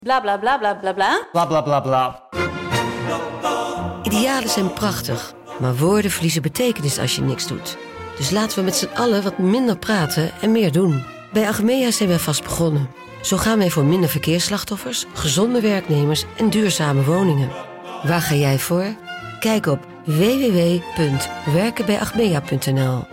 Bla bla bla bla bla bla. Bla bla bla bla. Idealen zijn prachtig, maar woorden verliezen betekenis als je niks doet. Dus laten we met z'n allen wat minder praten en meer doen. Bij Achmea zijn wij vast begonnen. Zo gaan wij voor minder verkeersslachtoffers, gezonde werknemers en duurzame woningen. Waar ga jij voor? Kijk op www.werkenbijachmea.nl.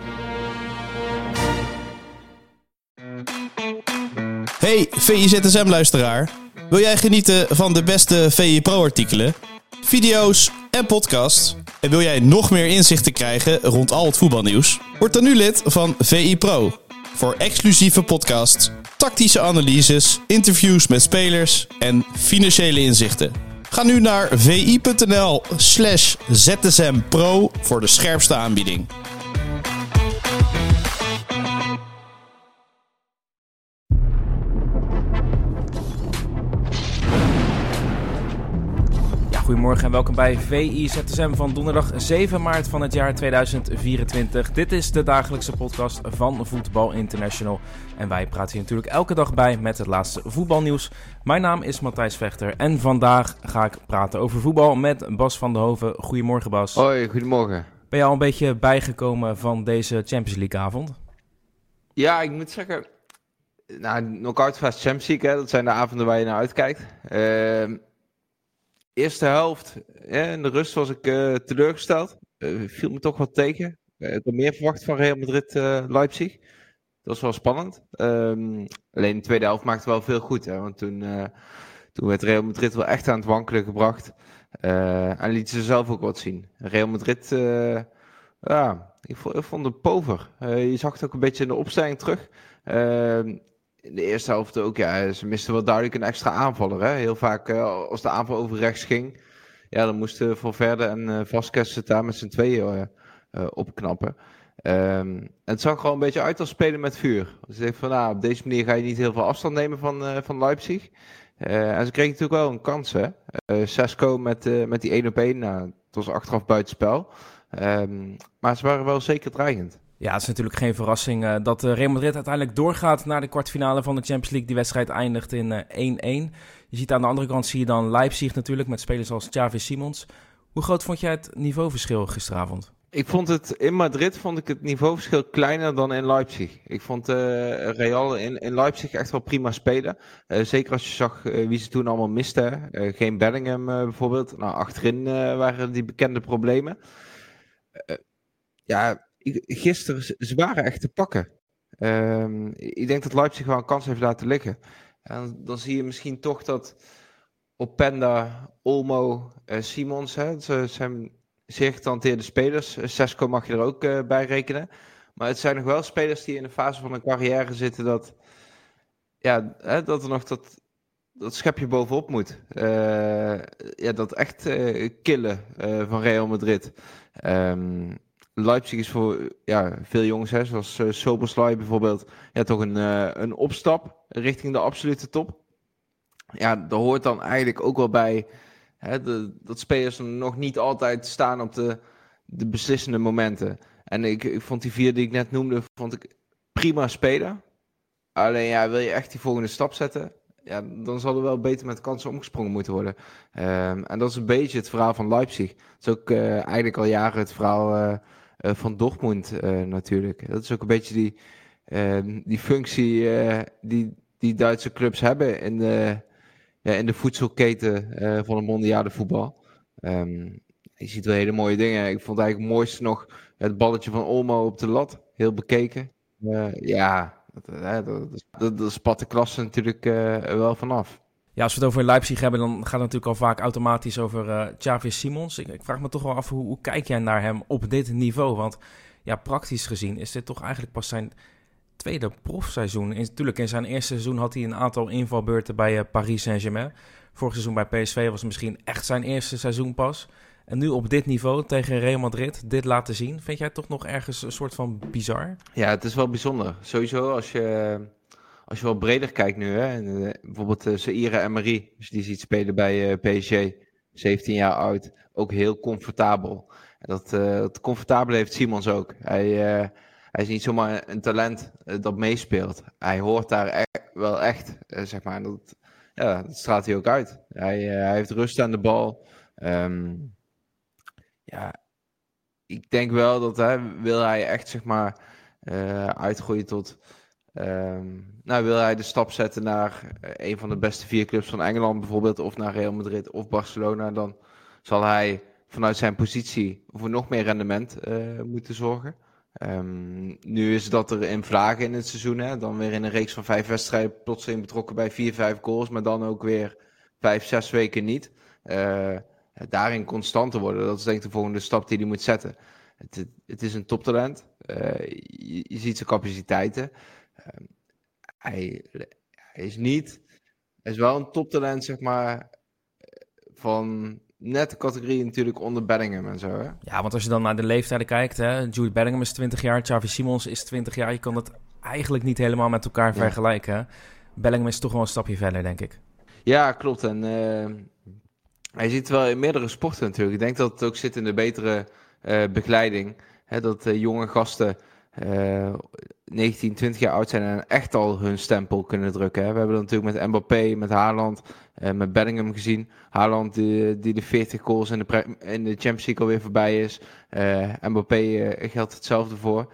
Hey VIZSM-luisteraar. Wil jij genieten van de beste VI Pro-artikelen, video's en podcasts? En wil jij nog meer inzichten krijgen rond al het voetbalnieuws? Word dan nu lid van VI Pro. Voor exclusieve podcasts, tactische analyses, interviews met spelers en financiële inzichten. Ga nu naar vi.nl/ZSMPro voor de scherpste aanbieding. Goedemorgen en welkom bij VIZSM van donderdag 7 maart van het jaar 2024. Dit is de dagelijkse podcast van Voetbal International. En wij praten hier natuurlijk elke dag bij met het laatste voetbalnieuws. Mijn naam is Matthijs Vechter en vandaag ga ik praten over voetbal met Bas van der Hoven. Goedemorgen Bas. Hoi, goedemorgen. Ben je al een beetje bijgekomen van deze Champions League avond? Ja, ik moet zeggen, Knockout Fase Champions League, hè, dat zijn de avonden waar je naar uitkijkt. Eerste helft, in de rust was ik teleurgesteld. Viel me toch wat tegen. Ik had meer verwacht van Real Madrid-Leipzig. Dat was wel spannend. Alleen de tweede helft maakte wel veel goed. Hè, want toen werd Real Madrid wel echt aan het wankelen gebracht. En liet ze zelf ook wat zien. Real Madrid, ik vond het pover. Je zag het ook een beetje in de opstelling terug. In de eerste helft ook, ja, ze misten wel duidelijk een extra aanvaller. Hè? Heel vaak als de aanval over rechts ging, ja, dan moesten Valverde en Vasquez het daar met z'n tweeën opknappen. En het zag er al een beetje uit als spelen met vuur. Dus ik dacht van, op deze manier ga je niet heel veel afstand nemen van Leipzig. En ze kregen natuurlijk wel een kans, hè. Sesco met die 1-op-1, het was achteraf buitenspel. Maar ze waren wel zeker dreigend. Ja, het is natuurlijk geen verrassing dat Real Madrid uiteindelijk doorgaat naar de kwartfinale van de Champions League. Die wedstrijd eindigt in 1-1. Je ziet aan de andere kant zie je dan Leipzig natuurlijk met spelers als Xavi Simons. Hoe groot vond jij het niveauverschil gisteravond? In Madrid vond ik het niveauverschil kleiner dan in Leipzig. Ik vond Real in Leipzig echt wel prima spelen. Zeker als je zag wie ze toen allemaal misten. Geen Bellingham bijvoorbeeld. Nou, achterin waren die bekende problemen. Gisteren, ze waren echt te pakken. Ik denk dat Leipzig wel een kans heeft laten liggen. En dan zie je misschien toch dat Openda, Olmo, Simons, ze zijn zeer getalenteerde spelers. Sesco mag je er ook bij rekenen. Maar het zijn nog wel spelers die in de fase van hun carrière zitten dat er nog dat schepje bovenop moet. Dat echt killen van Real Madrid. Leipzig is voor veel jongens, zoals Szoboszlai bijvoorbeeld, toch een opstap richting de absolute top. Ja, daar hoort dan eigenlijk ook wel bij dat spelers nog niet altijd staan op de beslissende momenten. En ik vond die vier die ik net noemde, prima spelen. Alleen wil je echt die volgende stap zetten, dan zal er wel beter met kansen omgesprongen moeten worden. En dat is een beetje het verhaal van Leipzig. Dat is ook eigenlijk al jaren het verhaal van Dortmund natuurlijk. Dat is ook een beetje die functie die Duitse clubs hebben in de voedselketen van het mondiale voetbal. Je ziet wel hele mooie dingen. Ik vond eigenlijk het mooiste nog het balletje van Olmo op de lat. Heel bekeken. Dat spat de klasse natuurlijk wel vanaf. Ja, als we het over Leipzig hebben, dan gaat het natuurlijk al vaak automatisch over Xavi Simons. Ik vraag me toch wel af, hoe kijk jij naar hem op dit niveau? Want praktisch gezien is dit toch eigenlijk pas zijn tweede profseizoen. Natuurlijk, in zijn eerste seizoen had hij een aantal invalbeurten bij Paris Saint-Germain. Vorig seizoen bij PSV was het misschien echt zijn eerste seizoen pas. En nu op dit niveau tegen Real Madrid dit laten zien, vind jij toch nog ergens een soort van bizar? Ja, het is wel bijzonder. Sowieso als je wel breder kijkt nu, hè, bijvoorbeeld Zaïre Emery, als je die ziet spelen bij PSG, 17 jaar oud, ook heel comfortabel. En dat comfortabele heeft Simons ook. Hij is niet zomaar een talent dat meespeelt. Hij hoort daar wel echt, zeg maar. ja, dat straalt hij ook uit. Hij heeft rust aan de bal. Ja, ik denk wel dat wil hij echt zeg maar uitgroeien tot... wil hij de stap zetten naar een van de beste 4 clubs van Engeland bijvoorbeeld, of naar Real Madrid of Barcelona, dan zal hij vanuit zijn positie voor nog meer rendement moeten zorgen. Nu is dat er in vlagen in het seizoen, hè? Dan weer in een reeks van 5 wedstrijden plotseling betrokken bij 4-5 goals, maar dan ook weer 5-6 weken niet. Daarin constant te worden, dat is denk ik de volgende stap die hij moet zetten. Het is een toptalent. Je ziet zijn capaciteiten. Hij is wel een toptalent, zeg maar, van net de categorie natuurlijk onder Bellingham en zo. Hè? Ja, want als je dan naar de leeftijden kijkt, hè, Jude Bellingham is 20 jaar, Xavi Simons is 20 jaar. Je kan dat eigenlijk niet helemaal met elkaar vergelijken. Hè? Bellingham is toch wel een stapje verder, denk ik. Ja, klopt. En hij ziet wel in meerdere sporten natuurlijk. Ik denk dat het ook zit in de betere begeleiding. Hè, dat jonge gasten 19, 20 jaar oud zijn en echt al hun stempel kunnen drukken. Hè. We hebben dat natuurlijk met Mbappé, met Haaland, met Bellingham gezien. Haaland die de 40 goals in de Champions League alweer voorbij is. Mbappé geldt hetzelfde voor.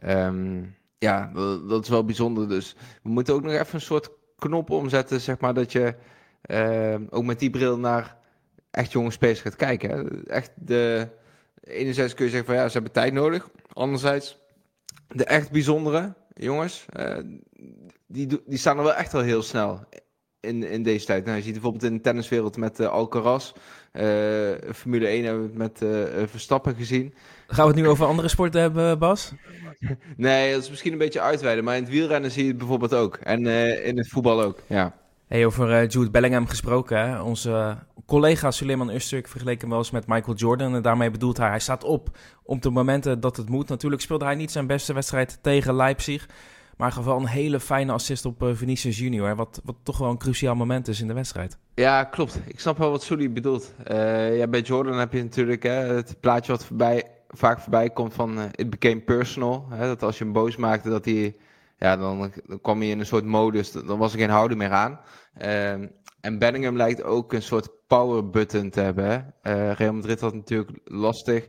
Dat is wel bijzonder. Dus we moeten ook nog even een soort knop omzetten, zeg maar, dat je ook met die bril naar echt jonge spelers gaat kijken. Hè. Echt enerzijds kun je zeggen van ja, ze hebben tijd nodig. Anderzijds, de echt bijzondere jongens, die staan er wel echt al heel snel in deze tijd. Nou, je ziet bijvoorbeeld in de tenniswereld met Alcaraz. Formule 1 hebben we het met Verstappen gezien. Gaan we het nu over andere sporten hebben, Bas? Nee, dat is misschien een beetje uitweiden. Maar in het wielrennen zie je het bijvoorbeeld ook. En in het voetbal ook, ja. Hey, over Jude Bellingham gesproken. Hè? Onze collega Suleiman Öztürk vergeleek hem wel eens met Michael Jordan. En daarmee bedoelt hij staat op de momenten dat het moet. Natuurlijk speelde hij niet zijn beste wedstrijd tegen Leipzig. Maar gaf wel een hele fijne assist op Vinicius Junior. Hè? Wat toch wel een cruciaal moment is in de wedstrijd. Ja, klopt. Ik snap wel wat Sully bedoelt. Bij Jordan heb je natuurlijk het plaatje wat vaak voorbij komt van it became personal. Hè? Dat als je hem boos maakte, dat hij... Ja, dan kwam hij in een soort modus, dan was er geen houden meer aan. En Bellingham lijkt ook een soort power button te hebben. Hè? Real Madrid had natuurlijk lastig.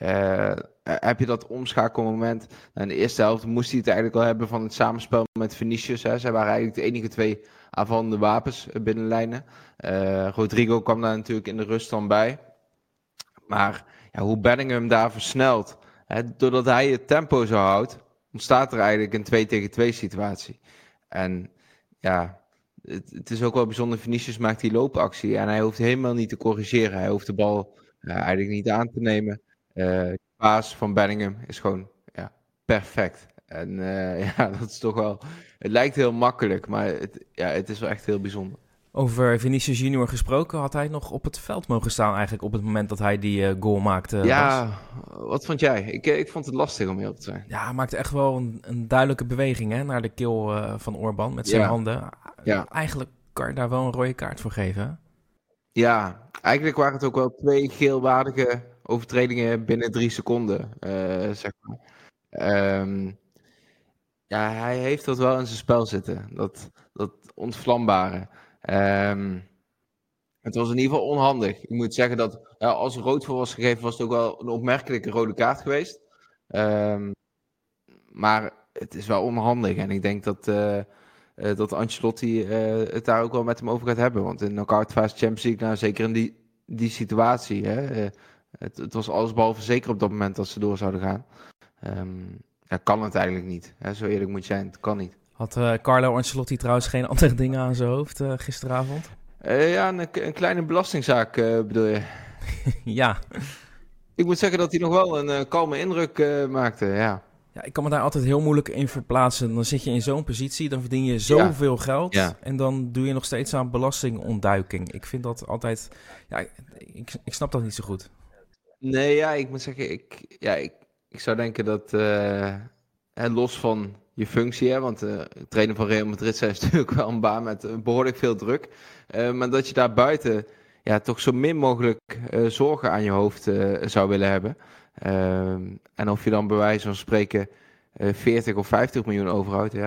Heb je dat omschakelmoment? In de eerste helft moest hij het eigenlijk al hebben van het samenspel met Vinicius. Hè? Zij waren eigenlijk de enige 2 aanvallende wapens binnenlijnen. Rodrigo kwam daar natuurlijk in de rust dan bij. Maar ja, hoe Bellingham daar versnelt, hè? Doordat hij het tempo zo houdt, ontstaat er eigenlijk een 2 tegen 2 situatie. En ja, het is ook wel bijzonder. Vinicius maakt die loopactie en hij hoeft helemaal niet te corrigeren. Hij hoeft de bal eigenlijk niet aan te nemen. De paas van Bellingham is gewoon perfect. En dat is toch wel... Het lijkt heel makkelijk, maar het is wel echt heel bijzonder. Over Vinicius Junior gesproken, had hij nog op het veld mogen staan eigenlijk op het moment dat hij die goal maakte? Ja, wat vond jij? Ik vond het lastig om heel te zijn. Ja, hij maakte echt wel een duidelijke beweging naar de keel van Orban met zijn handen. Ja. Eigenlijk kan je daar wel een rode kaart voor geven. Hè? Ja, eigenlijk waren het ook wel 2 geelwaardige overtredingen binnen 3 seconden, zeg maar. Hij heeft dat wel in zijn spel zitten, dat ontvlambare. Het was in ieder geval onhandig. Ik moet zeggen dat als er rood voor was gegeven, was het ook wel een opmerkelijke rode kaart geweest. Maar het is wel onhandig. En ik denk dat Ancelotti het daar ook wel met hem over gaat hebben. Want in knockout fase Champions League, zeker in die situatie, het was allesbehalve zeker op dat moment dat ze door zouden gaan. Kan het eigenlijk niet. Zo eerlijk moet je zijn, het kan niet. Had Carlo Ancelotti trouwens geen andere dingen aan zijn hoofd gisteravond? Een kleine belastingzaak bedoel je? Ja. Ik moet zeggen dat hij nog wel een kalme indruk maakte, ja. Ja, ik kan me daar altijd heel moeilijk in verplaatsen. Dan zit je in zo'n positie, dan verdien je zoveel geld. Ja. En dan doe je nog steeds aan belastingontduiking. Ik vind dat altijd... Ja, ik snap dat niet zo goed. Nee, ik moet zeggen, ik zou denken dat los van je functie, want trainer van Real Madrid is natuurlijk wel een baan met behoorlijk veel druk. Maar dat je daar buiten toch zo min mogelijk zorgen aan je hoofd zou willen hebben. En of je dan bij wijze van spreken 40 of 50 miljoen overhoudt, ja.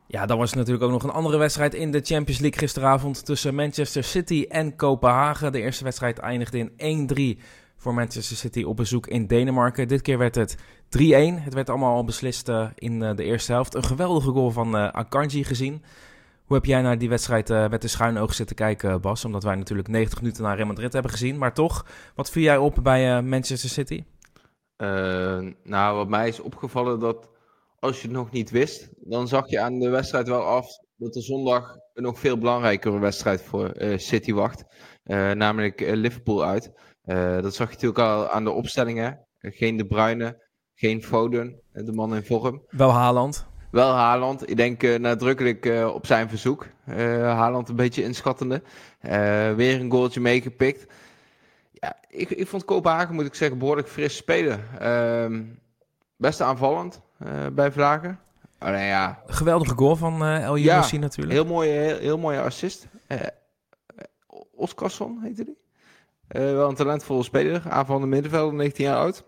Ja, dan was er natuurlijk ook nog een andere wedstrijd in de Champions League gisteravond tussen Manchester City en Kopenhagen. De eerste wedstrijd eindigde in 1-3 voor Manchester City op bezoek in Denemarken. Dit keer werd het 3-1. Het werd allemaal al beslist in de eerste helft. Een geweldige goal van Akanji gezien. Hoe heb jij naar die wedstrijd met de schuine oog zitten kijken, Bas? Omdat wij natuurlijk 90 minuten naar Real Madrid hebben gezien. Maar toch, wat viel jij op bij Manchester City? Nou, wat mij is opgevallen dat als je het nog niet wist, dan zag je aan de wedstrijd wel af dat er zondag een nog veel belangrijkere wedstrijd voor City wacht. Namelijk Liverpool uit. Dat zag je natuurlijk al aan de opstellingen. Geen De Bruyne, geen Foden, de man in vorm. Wel Haaland. Wel Haaland. Ik denk nadrukkelijk op zijn verzoek. Haaland een beetje inschattende. Weer een goaltje meegepikt. Ja, ik vond Kopenhagen, moet ik zeggen, behoorlijk fris spelen. Best aanvallend bij Vlagen. Alleen ja. Geweldige goal van El Younousi natuurlijk. Heel mooie assist. Oskarsson heette die. Wel een talentvolle speler. Aanvallende middenvelder, 19 jaar oud.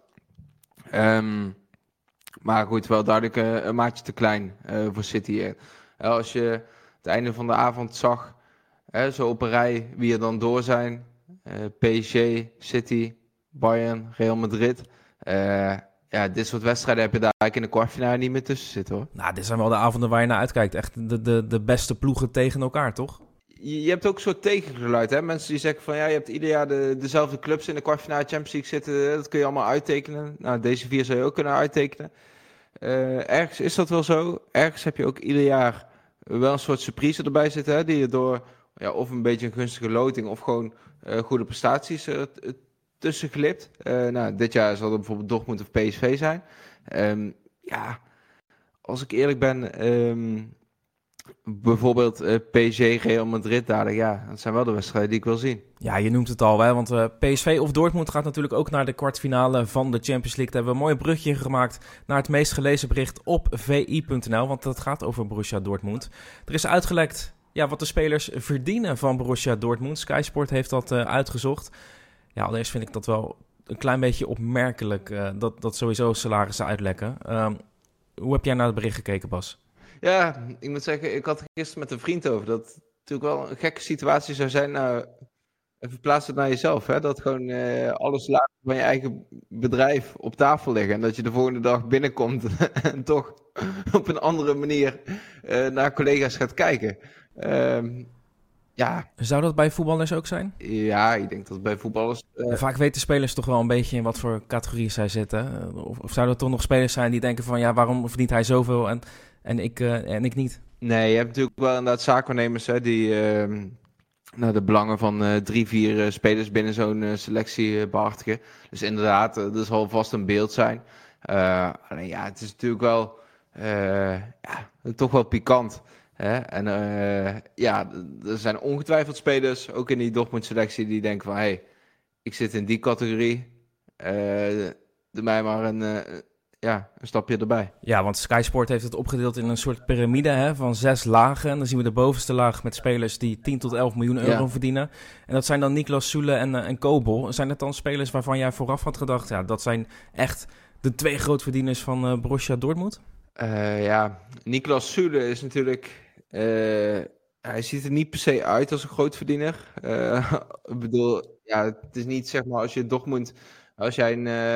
Maar goed, wel duidelijk een maatje te klein voor City. Als je het einde van de avond zag, zo op een rij wie er dan door zijn. PSG, City, Bayern, Real Madrid. Ja, dit soort wedstrijden heb je daar eigenlijk in de kwartfinale niet meer tussen zitten, hoor. Nou, dit zijn wel de avonden waar je naar uitkijkt. Echt de beste ploegen tegen elkaar, toch? Je hebt ook een soort tegengeluid, hè? Mensen die zeggen van, ja, je hebt ieder jaar dezelfde clubs in de kwartfinale Champions League zitten. Dat kun je allemaal uittekenen. Nou, deze 4 zou je ook kunnen uittekenen. Ergens is dat wel zo. Ergens heb je ook ieder jaar wel een soort surprise erbij zitten, hè? Die je door of een beetje een gunstige loting of gewoon goede prestaties tussen glipt. Nou, dit jaar zal het bijvoorbeeld Dortmund of PSV zijn. Ja, als ik eerlijk ben, bijvoorbeeld PSG, Real Madrid dadelijk, ja, dat zijn wel de wedstrijden die ik wil zien. Ja, je noemt het al, hè, want PSV of Dortmund gaat natuurlijk ook naar de kwartfinale van de Champions League. Daar hebben we een mooi brugje gemaakt naar het meest gelezen bericht op vi.nl, want dat gaat over Borussia Dortmund. Er is uitgelekt wat de spelers verdienen van Borussia Dortmund. Sky Sport heeft dat uitgezocht. Ja, allereerst vind ik dat wel een klein beetje opmerkelijk dat sowieso salarissen uitlekken. Hoe heb jij naar het bericht gekeken, Bas? Ja, ik moet zeggen, ik had er gisteren met een vriend over dat het natuurlijk wel een gekke situatie zou zijn. Nou, verplaats het naar jezelf, hè? Dat gewoon alle salarissen van je eigen bedrijf op tafel liggen. En dat je de volgende dag binnenkomt en toch op een andere manier naar collega's gaat kijken. Ja. Zou dat bij voetballers ook zijn? Ja, ik denk dat bij voetballers... Vaak weten spelers toch wel een beetje in wat voor categorie zij zitten. Of zouden er toch nog spelers zijn die denken van, ja, waarom verdient hij zoveel en ik niet? Nee, je hebt natuurlijk wel inderdaad zaakwaarnemers, hè, die de belangen van 3-4 spelers binnen zo'n selectie behartigen. Dus inderdaad, dat zal vast een beeld zijn. Alleen ja, het is natuurlijk wel toch wel pikant. En er zijn ongetwijfeld spelers, ook in die Dortmund-selectie, die denken van, hey, ik zit in die categorie, doe mij maar een stapje erbij. Ja, want Sky Sport heeft het opgedeeld in een soort piramide van 6 lagen. En dan zien we de bovenste laag met spelers die 10 tot 11 miljoen euro verdienen. En dat zijn dan Niklas Süle en Kobel. Zijn het dan spelers waarvan jij vooraf had gedacht, ja, dat zijn echt de 2 grootverdieners van Borussia Dortmund? Niklas Süle is natuurlijk... hij ziet er niet per se uit als een grootverdiener. Ik bedoel, ja, het is niet zeg maar als je Dortmund... Als jij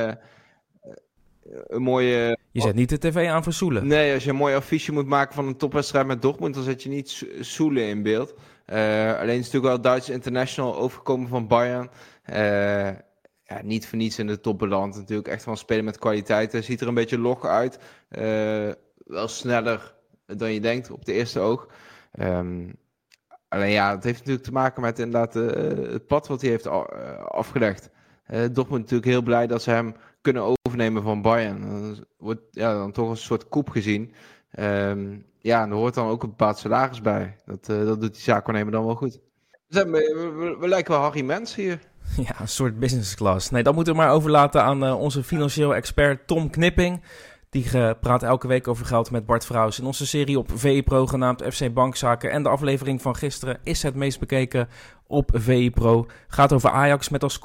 een mooie... Je zet niet de tv aan voor Süle. Nee, als je een mooi affiche moet maken van een topwedstrijd met Dortmund, dan zet je niet Süle in beeld. Alleen is natuurlijk wel Duits international overgekomen van Bayern. Niet voor niets in de top beland. Natuurlijk echt wel spelen met kwaliteit. Hij ziet er een beetje log uit. Wel sneller dan je denkt op de eerste oog. Alleen ja, het heeft natuurlijk te maken met inderdaad het pad wat hij heeft afgelegd. Dortmund natuurlijk heel blij dat ze hem kunnen overnemen van Bayern. Dat wordt dan toch een soort coup gezien. En er hoort dan ook een bepaald salaris bij. Dat doet die zaakwaarnemer dan wel goed. We lijken wel Harry Mens hier. Ja, een soort business class. Nee, dat moeten we maar overlaten aan onze financieel expert Tom Knipping. Die praat elke week over geld met Bart Vrouws. In onze serie op VI Pro genaamd FC Bankzaken. En de aflevering van gisteren is het meest bekeken op VI Pro. Gaat over Ajax met als kop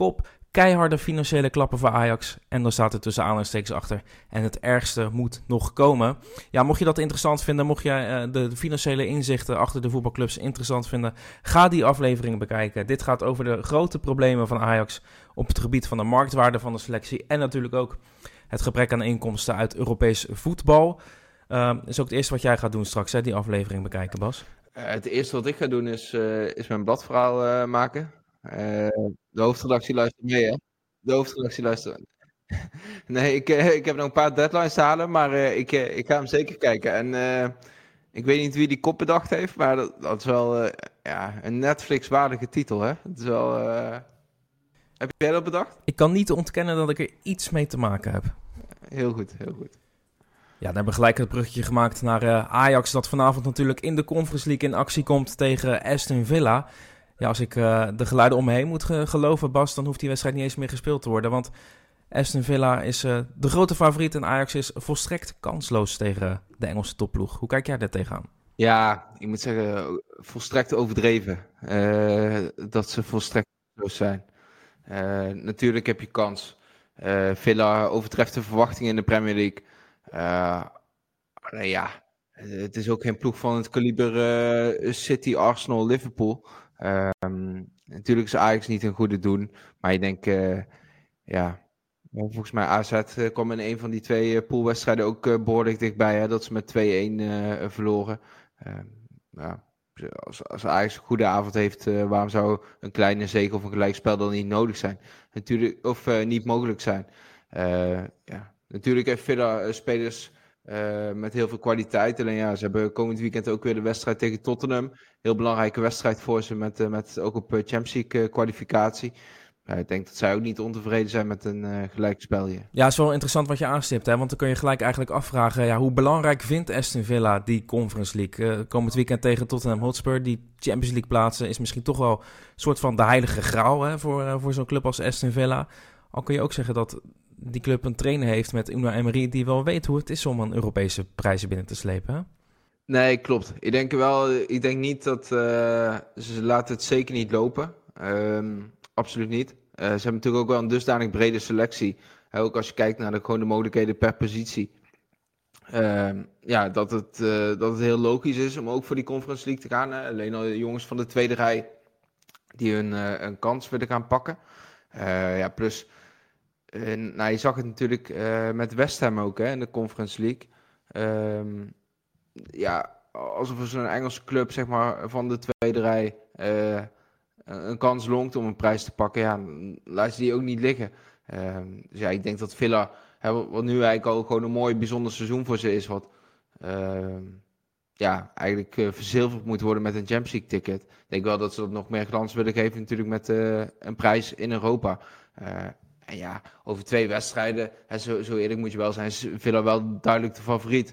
keiharde financiële klappen voor Ajax. En dan staat er tussen aanhalingstekens achter. En het ergste moet nog komen. Ja, mocht je dat interessant vinden, mocht je de financiële inzichten achter de voetbalclubs interessant vinden, ga die aflevering bekijken. Dit gaat over de grote problemen van Ajax op het gebied van de marktwaarde van de selectie. En natuurlijk ook het gebrek aan inkomsten uit Europees voetbal. Is ook het eerste wat jij gaat doen straks, hè, die aflevering bekijken, Bas? Het eerste wat ik ga doen is mijn bladverhaal maken. De hoofdredactie luistert mee, hè? De hoofdredactie luistert. Nee, ik heb nog een paar deadlines te halen, maar ik ga hem zeker kijken. En ik weet niet wie die kop bedacht heeft, maar dat is wel een Netflix-waardige titel, hè? Het is wel... Heb jij dat bedacht? Ik kan niet ontkennen dat ik er iets mee te maken heb. Heel goed, heel goed. Ja, dan hebben we gelijk het bruggetje gemaakt naar Ajax, dat vanavond natuurlijk in de Conference League in actie komt tegen Aston Villa. Ja, als ik de geluiden om me heen moet geloven, Bas, dan hoeft die wedstrijd niet eens meer gespeeld te worden. Want Aston Villa is de grote favoriet en Ajax is volstrekt kansloos tegen de Engelse topploeg. Hoe kijk jij daar tegenaan? Ja, ik moet zeggen, volstrekt overdreven. Dat ze volstrekt kansloos zijn. Natuurlijk heb je kans. Villa overtreft de verwachtingen in de Premier League. Het is ook geen ploeg van het kaliber City, Arsenal, Liverpool. Natuurlijk is Ajax niet een goede doen. Maar ik denk, volgens mij AZ kwam in een van die twee poolwedstrijden ook behoorlijk dichtbij. Hè, dat ze met 2-1 verloren. Als Ajax een goede avond heeft, waarom zou een kleine zege of een gelijkspel dan niet nodig zijn? Natuurlijk, of niet mogelijk zijn. Natuurlijk heeft Villa spelers met heel veel kwaliteit. Alleen ja, ze hebben komend weekend ook weer de wedstrijd tegen Tottenham. Heel belangrijke wedstrijd voor ze met ook op Champions League kwalificatie. Ik denk dat zij ook niet ontevreden zijn met een gelijkspelje. Ja, het is wel interessant wat je aanstipt, hè? Want dan kun je gelijk eigenlijk afvragen, hoe belangrijk vindt Aston Villa die Conference League? Komend weekend tegen Tottenham Hotspur, die Champions League plaatsen, is misschien toch wel een soort van de heilige graal, hè, voor zo'n club als Aston Villa. Al kun je ook zeggen dat die club een trainer heeft met Unai Emery die wel weet hoe het is om een Europese prijzen binnen te slepen, hè? Nee, klopt. Ik denk niet dat ze laten het zeker niet lopen. Absoluut niet. Ze hebben natuurlijk ook wel een dusdanig brede selectie. Ook als je kijkt naar de mogelijkheden per positie. Dat het heel logisch is om ook voor die Conference League te gaan. Alleen al de jongens van de tweede rij die een kans willen gaan pakken. Plus, je zag het natuurlijk met West Ham ook, hè, in de Conference League. Alsof er zo'n Engelse club, zeg maar, van de tweede rij een kans longt om een prijs te pakken, laat ze die ook niet liggen. Ik denk dat Villa, wat nu eigenlijk al gewoon een mooi bijzonder seizoen voor ze is, wat eigenlijk verzilverd moet worden met een Champions League ticket. Ik denk wel dat ze dat nog meer glans willen geven natuurlijk met een prijs in Europa. Over 2 wedstrijden, zo eerlijk moet je wel zijn, is Villa wel duidelijk de favoriet.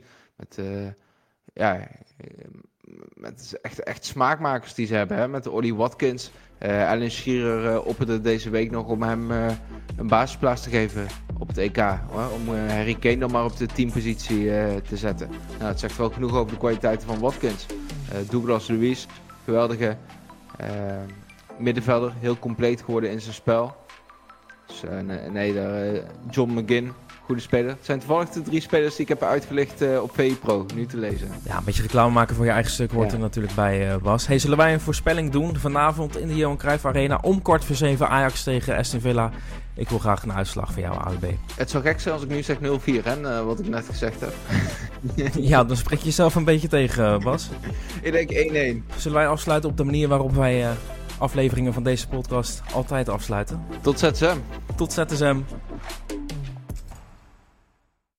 Met echt smaakmakers die ze hebben. Hè? Met Ollie Watkins. Alan Shearer opperde deze week nog om hem een basisplaats te geven op het EK. Hoor? Om Harry Kane dan maar op de teampositie te zetten. Nou, het zegt wel genoeg over de kwaliteiten van Watkins. Douglas Luiz, geweldige middenvelder. Heel compleet geworden in zijn spel. Dus, John McGinn. Goede speler. Het zijn toevallig de 3 spelers die ik heb uitgelicht op VI Pro, nu te lezen. Ja, een beetje reclame maken voor je eigen stuk hoort er natuurlijk bij, Bas. Hey, zullen wij een voorspelling doen vanavond in de Johan Cruijff Arena om 6:15 Ajax tegen Aston Villa? Ik wil graag een uitslag van jou, AUB. Het zou gek zijn als ik nu zeg 0-4, hè, wat ik net gezegd heb. Ja, dan spreek je jezelf een beetje tegen, Bas. Ik denk 1-1. Zullen wij afsluiten op de manier waarop wij afleveringen van deze podcast altijd afsluiten? Tot ZSM. Tot ZSM.